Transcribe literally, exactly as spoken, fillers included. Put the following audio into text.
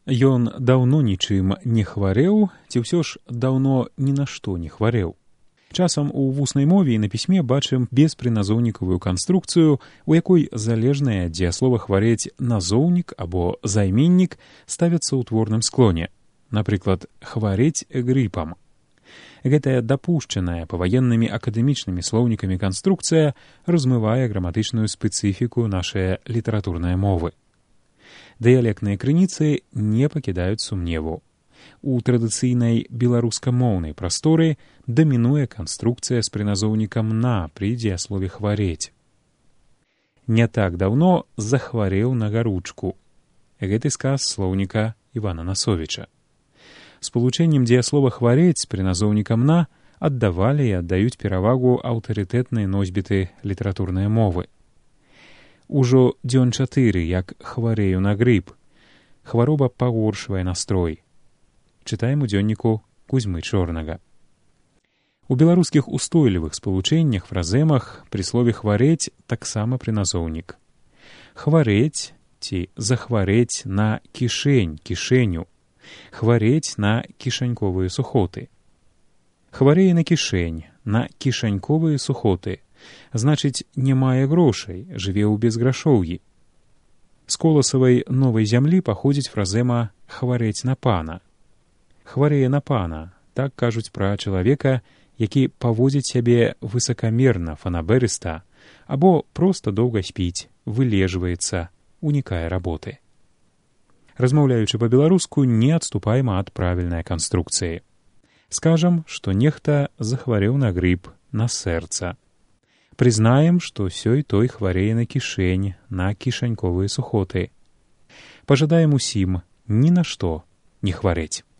Ён даўно нічым не хварэў, ці ўсё ж даўно ні на што не хварэў. Часам у вуснай мове і на пісьме бачым беспрыназоўнікавую канструкцыю, у якой залежнае ад дзеяслова хварэць назоўнік або займеннік ставяцца ў творным склоне. Напрыклад, хварэць грыпам. Гэтая дапушчаная паваеннымі акадэмічнымі слоўнікамі канструкцыя размывае граматычную спецыфіку нашай літаратурнай мовы. Дыялектныя крыніцы не пакідаюць сумневу. У традыцыйнай беларускамоўнай прасторы дамінуе канструкцыя з прыназоўнікам «на» пры дзеяслове «хварэць». Не так даўно захварэў на гаручку. Гэты сказ слоўніка Івана Насовіча. Спалучэннем дзеяслова «хварэць» з прыназоўнікам «на» аддавалі і аддаюць перавагу аўтарытэтнай носьбіты літаратурнай мовы. Ужо дзён чатыры, як хварэю на грып. Хвароба пагоршвае настрой. Чытаем у дзённіку Кузьмы Чорнага. У беларускіх устойлівых спалучэннях, фраземах пры слове «хварэць» таксама прыназоўнік. Хварэць ці захварэць на кішэнь, кішэню. Хварэць на кішаньковыя сухоты. Хварэе на кішэнь, на кішаньковыя сухоты. Значыць, не мае грошай, жыве ў безграшоўі. З коласавай новай зямлі паходзіць фразема «хварэць на пана». Хварэе на пана, так кажуць пра чалавека, які паводзіць сябе высакамерна, фанаберыста, або проста доўга спіць, вылежваецца, унікае работы. Размаўляючы па-беларуску, не адступайма ад правільнай канструкцыі. Скажам, што нехта захварэў на грып, на сэрца. Прызнаем, што сёй той хварэе на кішэнь, на кішаньковыя сухоты. Пажадаем усім ні на што не хварэць.